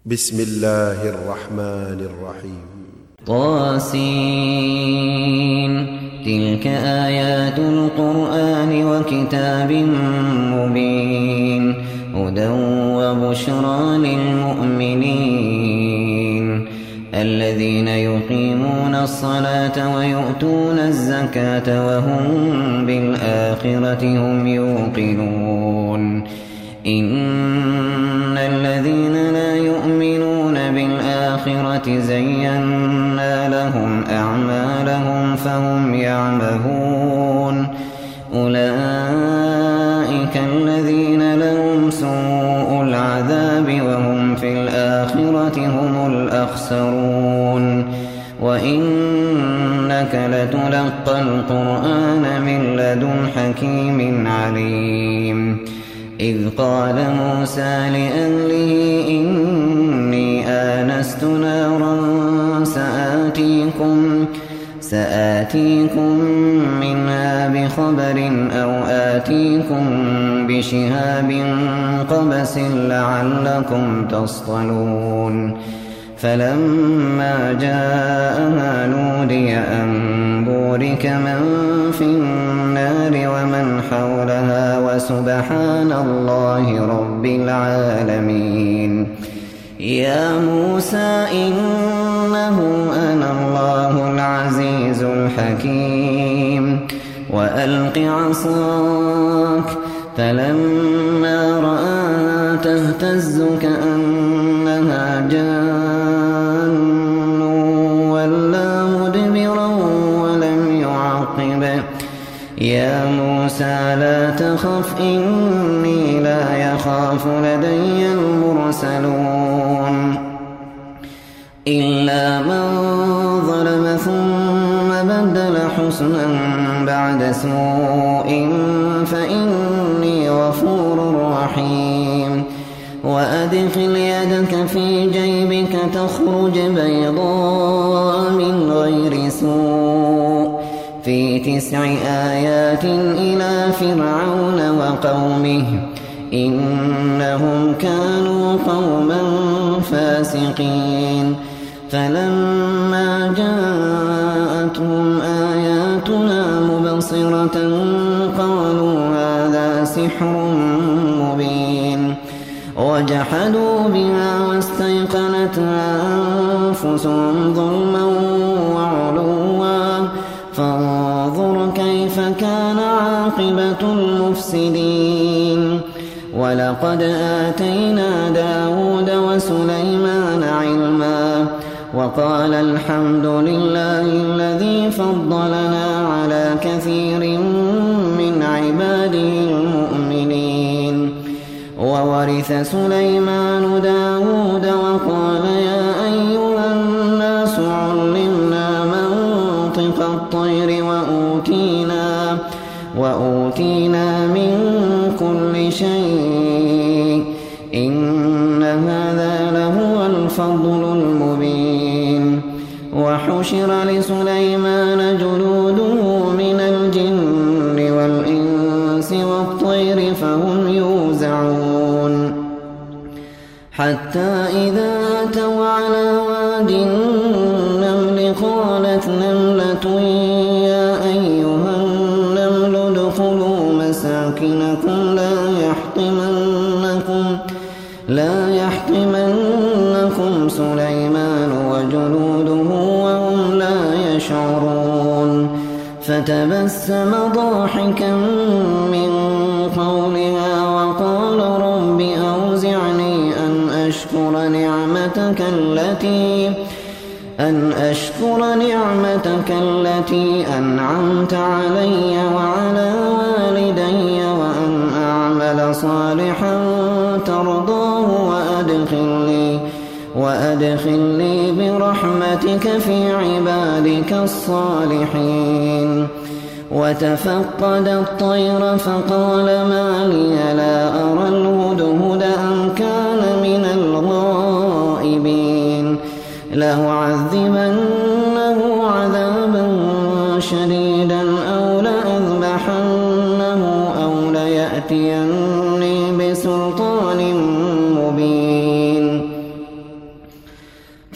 بسم الله الرحمن الرحيم طاسين تلك آيات القرآن وكتاب مبين هدى وبشرى للمؤمنين الذين يقيمون الصلاة ويؤتون الزكاة وهم بالآخرة هم يوقنون إن الذين لا يؤمنون بالآخرة زينا لهم أعمالهم فهم يعمهون أولئك الذين لهم سوء العذاب وهم في الآخرة هم الأخسرون وإنك لتلقى القرآن من لدن حكيم عليم إذ قال موسى لأهله إني آنست نارا سآتيكم منها بخبر أو آتيكم بشهاب قبس لعلكم تصطلون فلما جاءها نودي أن بورك من في النار ومن حولها وسبحان الله رب العالمين يا موسى إنه أنا الله العزيز الحكيم وألق عصاك فلما رآها تهتز كأنها جان ولا مدبرا ولم يعقب يا موسى لا تخف إني لا يخاف لدي المرسلون إلا من ظلم ثم بدل حسنا بعد سوء فإني غفور رحيم وأدخل يدك في جيبك تخرج بيضاء من غير سوء في 9 آيات إلى فرعون وقومه إنهم كانوا قوما فاسقين فلما جاءتهم آياتنا مبصرة قالوا هذا سحر مبين وجحدوا بها واستيقنتها أنفسهم ظلما وعلوا فانظر كيف كان عاقبة المفسدين ولقد آتينا داود وسليمان علما وقال الحمد لله الذي فضلنا على كثير من عباده المؤمنين وورث سليمان داود وقال يا أيها الناس علمنا منطق الطير وأوتينا من كل شيء إن هذا لهو الفضل المبين وحشر لسليمان جنوده من الجن والإنس والطير فهم يوزعون حتى إذا أتوا على واد النمل قالت نملة يا أيها النمل ادخلوا مساكنكم لا يحطمنكم سليمان وجنوده وهم لا يشعرون فتبسم ضاحكا من قولها وقال رب أوزعني أن أشكر نعمتك التي أنعمت علي وعلى والدي وأن أعمل صالحا ترضاه وأدخلني برحمتك في عبادك الصالحين وتفقد الطير فقال ما لي لا أرى الهدهد أم كان من الغائبين لأعذبنه عذابا شديدا أو لأذبحنه أو ليأتيني بسلطان مبين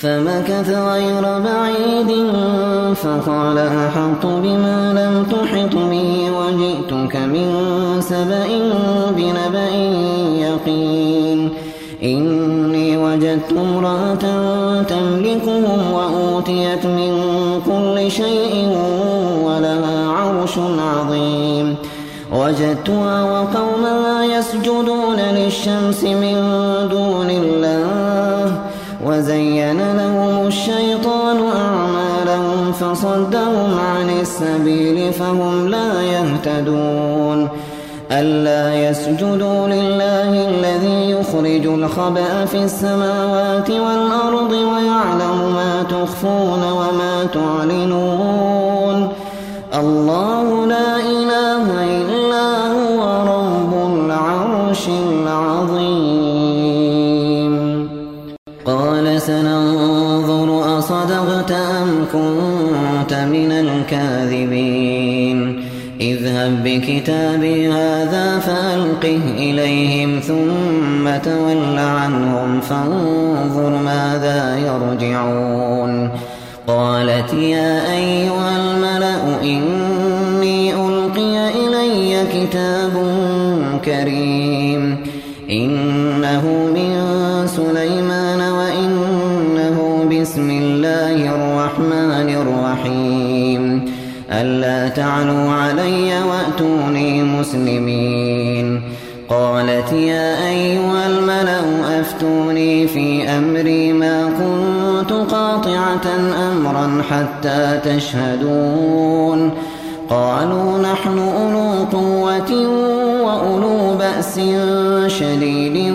فمكث غير بعيد فقال أحطت بما لم تحط به وجئتك من سبأ بنبأ يقين إني وجدت امرأة تملكهم وأوتيت من كل شيء ولها عرش عظيم وجدتها وقومها يسجدون للشمس من دون الله وزين لهم الشيطان أعمالهم فصدهم عن السبيل فهم لا يهتدون ألا يسجدوا لله الذي يخرج الخبأ في السماوات والأرض ويعلم ما تخفون وما تعلنون الله لا إله إلا هو رب العرش العظيم قال سننظر أصدقت أم كنت من الكاذبين اذهب بكتابي هذا فألقه إليهم ثم تول عنهم فانظر ماذا يرجعون قالت يا أيها الملأ إني ألقي إلي كتاب كريم إنه من سليمان وإنه بسم الله الرحمن الرحيم ألا تعلوا علي وأتوني مسلمين قالت يا أيها الملأ أفتوني في أمري ما كنت قاطعة أمرا حتى تشهدون قالوا نحن أولو قوة وأولو بأس شديد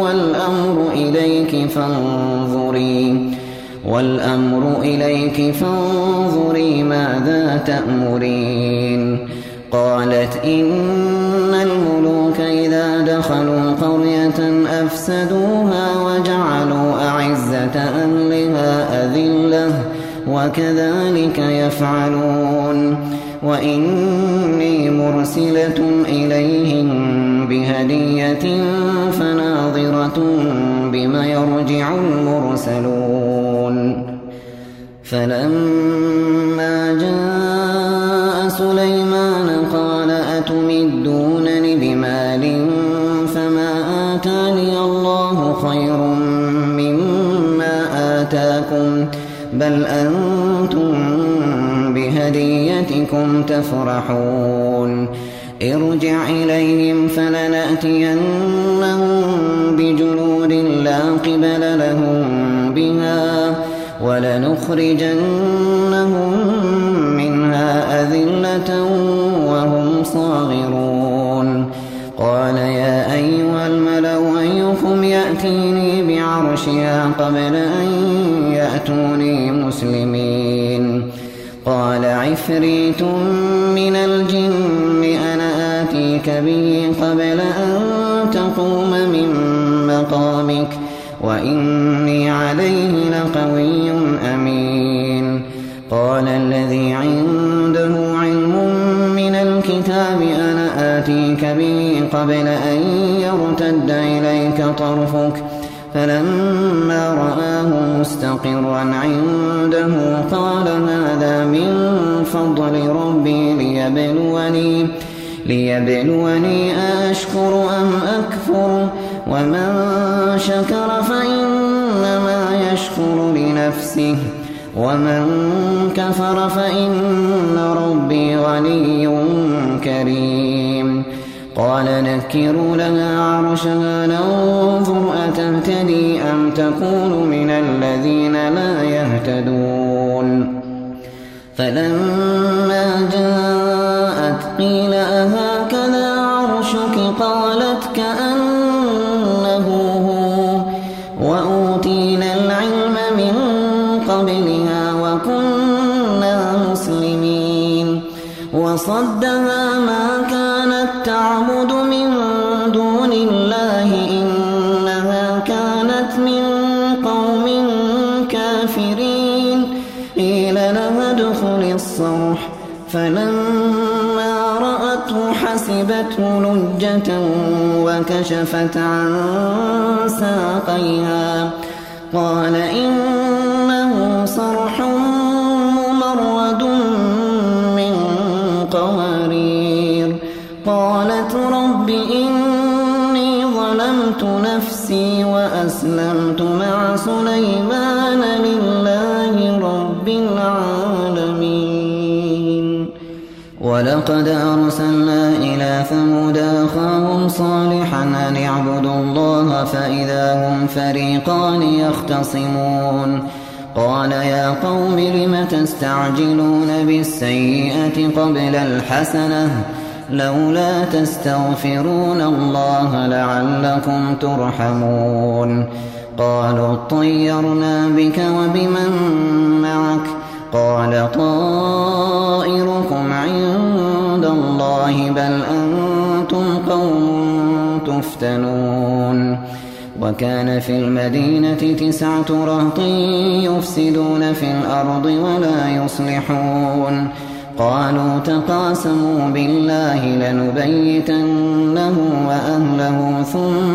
والأمر إليك فانظري ماذا تأمرين قالت إن الملوك إذا دخلوا قرية أفسدوها وجعلوا أعزة أهلها أذلة وكذلك يفعلون وإني مرسلة إليهم بهدية فناظرة بما يرجع المرسلون فلما جاء سليمان قال أتمدونني بمال فما آتاني الله خير مما آتاكم بل أنتم بهديتكم تفرحون ارجع إليهم فلنأتينهم بجنود لا قبل لهم بها ولنخرجنهم منها أذلة وهم صاغرون قال يا أيها الملأ أيكم يأتيني بعرشها قبل أن يأتوني مسلمين قال عفريت من الجن أنا آتيك به قبل أن تقوم من مقامك وإني عليه لقوي أمين قال الذي عنده علم من الكتاب أنا آتيك به قبل أن يرتد إليك طرفك فلما رآه مستقرا عنده قال هذا من فضل ربي ليبلوني أشكر أم أكفر ومن شكر فإنما يشكر لنفسه ومن كفر فإن ربي غني كريم قال نكروا لها عرشها ننظر أتهتدي أم تكون من الذين لا يهتدون فلما جاءت قيل أهكذا عرشك قالت كأنه هو وأوتينا العلم من قبلها وكنا مسلمين وصدها ما كانت تعبد من دون الله إنها كانت من قوم كافرين قيل لها ادخل الصرح فلما رأته حسبته لجة وكشفت عن ساقيها قال إن صرح ممرد من قوارير قالت رب إني ظلمت نفسي وأسلمت مع سليمان لله رب العالمين. ولقد أرسلنا إلى ثمود أخاهم صالحا أن اعبدوا الله فإذا هم فريقان يختصمون قال يا قوم لم تستعجلون بالسيئة قبل الحسنة لولا تستغفرون الله لعلكم ترحمون قالوا اطيرنا بك وبمن معك قال طائركم عند الله بل أنتم قوم تفتنون. وكان في المدينة 9 رهط يفسدون في الأرض ولا يصلحون قالوا تقاسموا بالله لنبيتنه وأهله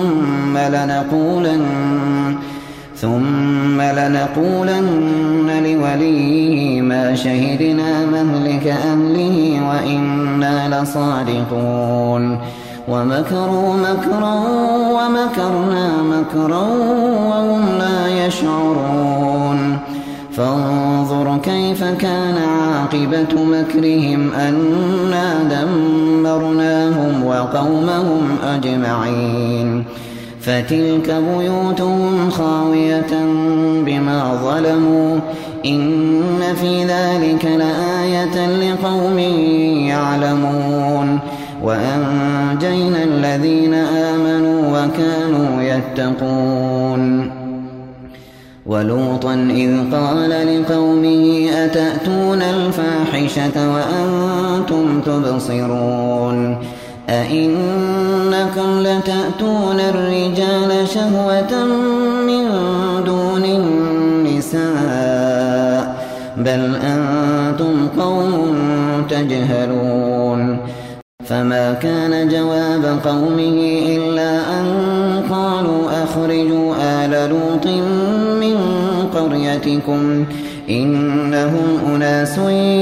ثم لنقولن لوليه ما شهدنا مهلك أهله وإنا لصادقون. ومكروا مكرا ومكرنا مكرا وهم لا يشعرون فانظر كيف كان عاقبة مكرهم أنا دمرناهم وقومهم أجمعين. فتلك بيوتهم خاوية بما ظلموا إن في ذلك لآية لقوم يعلمون. وأنجينا الذين آمنوا وكانوا يتقون. ولوطا إذ قال لقومه أتأتون الفاحشة وأنتم تبصرون أئنكم لتأتون الرجال شهوة من دون النساء بل أنتم قوم تجهلون. فما كان جواب قومه إلا أن قالوا أخرجوا آل لوط من قريتكم إنهم أناس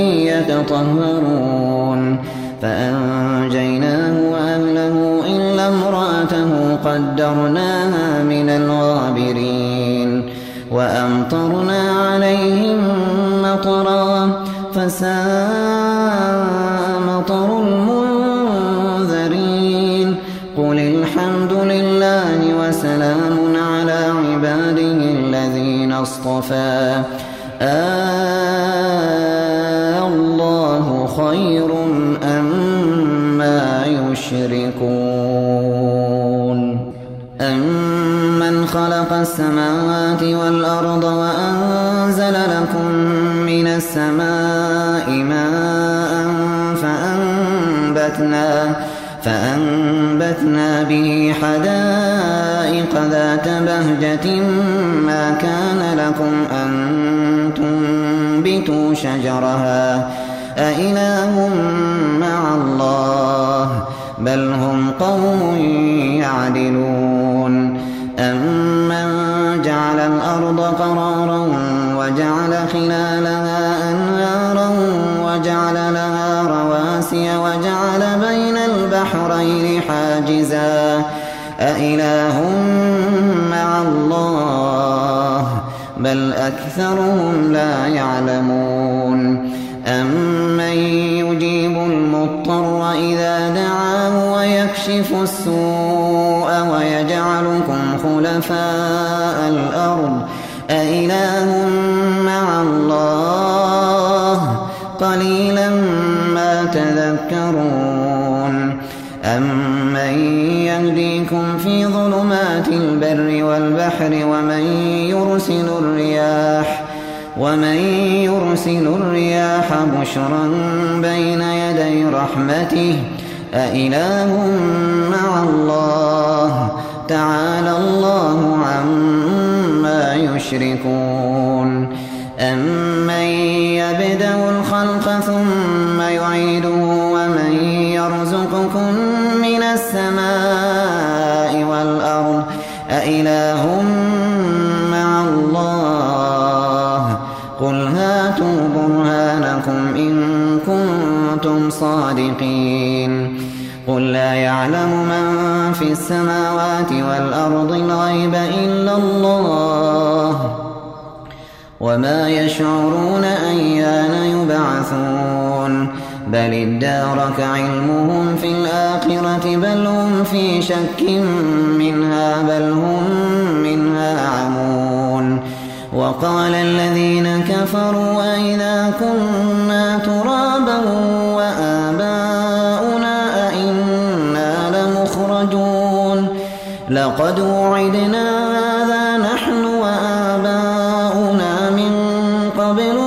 يتطهرون. فأنجيناه وأهله إلا امرأته قدرناها من الغابرين. وأمطرنا عليهم مطرا فساء مطر المنذرين. قل الحمد لله وسلام على عباده الذين اصطفى الله خير أمّا يشركون. أمن خلق السماوات والأرض وأنزل لكم من السماء ماء فأنبتنا به حدائق ذات بهجة ما كان لكم أن تنبتوا شجرها أإله مع الله بل هم قوم يعدلون. أمن جعل الأرض قرارا وجعل خلالها أنهارا وجعل لها رواسي وجعل بين البحرين حاجزا أإله مع الله بل أكثرهم لا يعلمون. أمن يجيب المضطر إذا دعاه ويكشف السوء ويجعلكم خلفاء الأرض أإله مع الله قليلا ما تذكرون. أمن يهديكم في ظلمات البر والبحر ومن يرسل الرياح بشرا بين يدي رحمته أإله مع الله تعالى الله عما يشركون. أمن يبدأ الخلق ثم يعيده ومن يرزقكم من السماء والأرض أإله مع الله السماوات والأرض الغيب إلا الله وما يشعرون أيان يبعثون بل ادارك علمهم في الآخرة بل هم في شك منها بل هم منها عمون وقال الذين كفروا أئذا كنا ترابا وآباؤنا أئنا لمخرجون لقد وعدنا هذا نحن وآباؤنا من قبل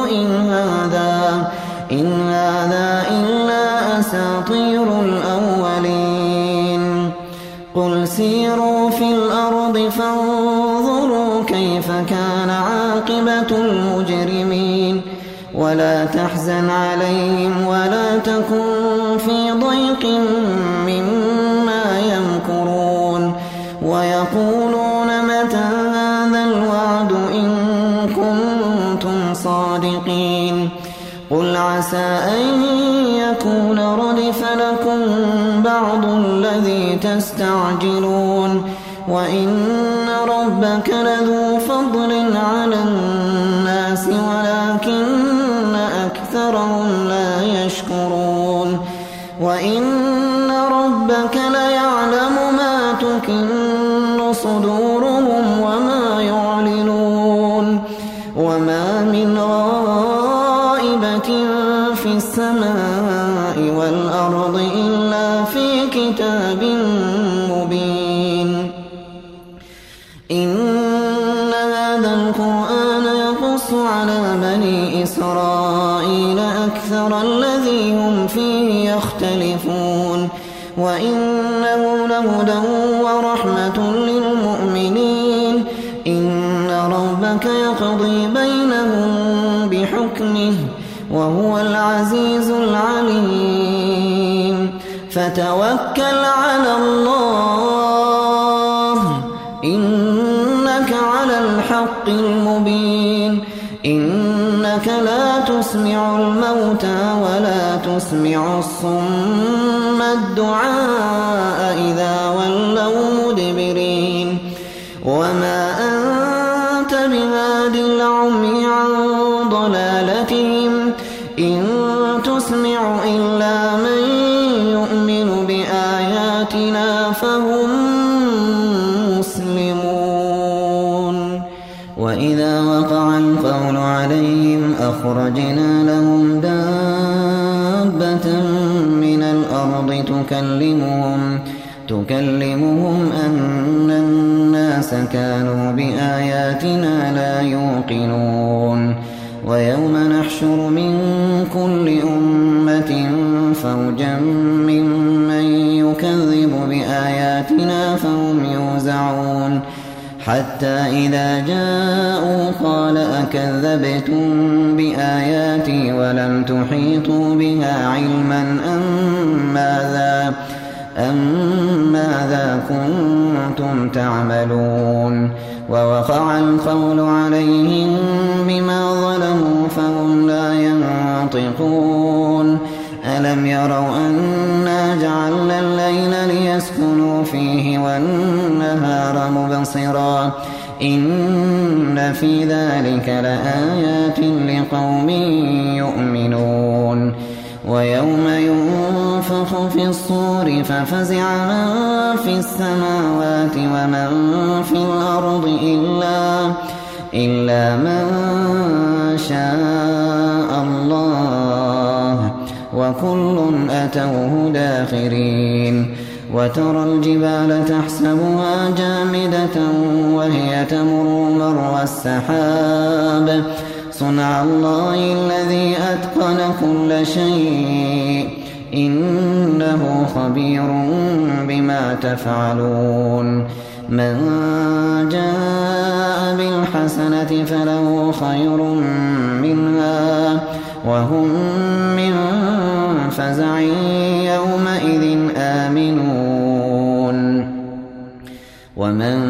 إن هذا إلا أساطير الأولين قل سيروا في الأرض فانظروا كيف كان عاقبة المجرمين ولا تحزن عليهم ولا تكن في ضيق مما يمكرون ويقولون متى هذا الوعد إن كنتم صادقين قل عسى أن يكون ردف لكم بعض الذي تستعجلون وإن ربك لذو فضل على الناس ولكن أكثرهم لا يشكرون وإن ربك ليعلم ما تكن صدورهم وما يعلنون وما من في السماء والأرض إلا في كتاب مبين إن هذا القرآن يقص على بني إسرائيل أكثر الذي هم فيه يختلفون وإنه لهدى ورحمة للمؤمنين إن ربك يقضي بينهم بحكمه وهو العزيز العليم فتوكل على الله إنك على الحق المبين إنك لا تسمع الموتى ولا تسمع الصم الدعاء إذا ولوا مدبرين وما أنت بهادي العمي عن ضلالتهم إن تسمع إلا من يؤمن بآياتنا فهم مسلمون وإذا وقع القول عليهم أخرجنا لهم دابة من الأرض تكلمهم أن الناس كانوا بآياتنا لا يوقنون ويوم نحشر من كل أمة فوجا ممن يكذب بآياتنا فهم يوزعون حتى إذا جاءوا قال أكذبتم بآياتي ولم تحيطوا بها علما أم ماذا كنتم تعملون ووقع القول عليهم بما ظلموا فهم لا ينطقون ألم يروا أنا جعلنا الليل ليسكنوا فيه والنهار مبصرا إن في ذلك لآيات لقوم يؤمنون ويوم ينفخ في الصور ففزع من في السماوات ومن في الأرض إلا من شاء الله وكل أتوه داخرين وترى الجبال تحسبها جامدة وهي تمر مر السحاب صنع الله الذي أتقن كل شيء إنه خبير بما تفعلون من جاء بالحسنة فله خير منها وهم من فزع يومئذ آمنون ومن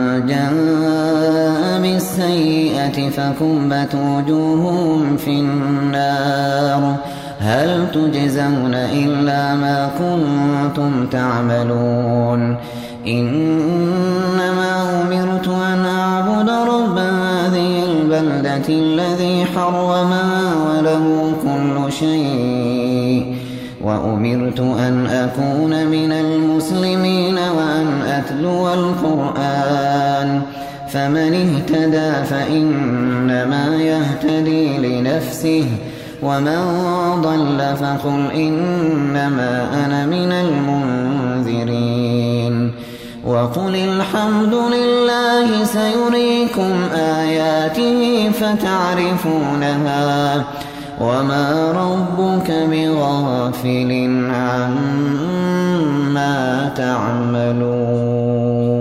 جاء بالسيئة فكبت وجوههم في النار هل تجزون إلا ما كنتم تعملون إنما أمرت أن أعبد رب هذه البلدة الذي حرمها وله كل شيء وأمرت أن أكون من المسلمين وأن أتلو القرآن فمن اهتدى فإنما يهتدي لنفسه ومن ضل فقل إنما أنا من المنذرين وقل الحمد لله سيريكم آياته فتعرفونها وما ربك بغافل عما تعملون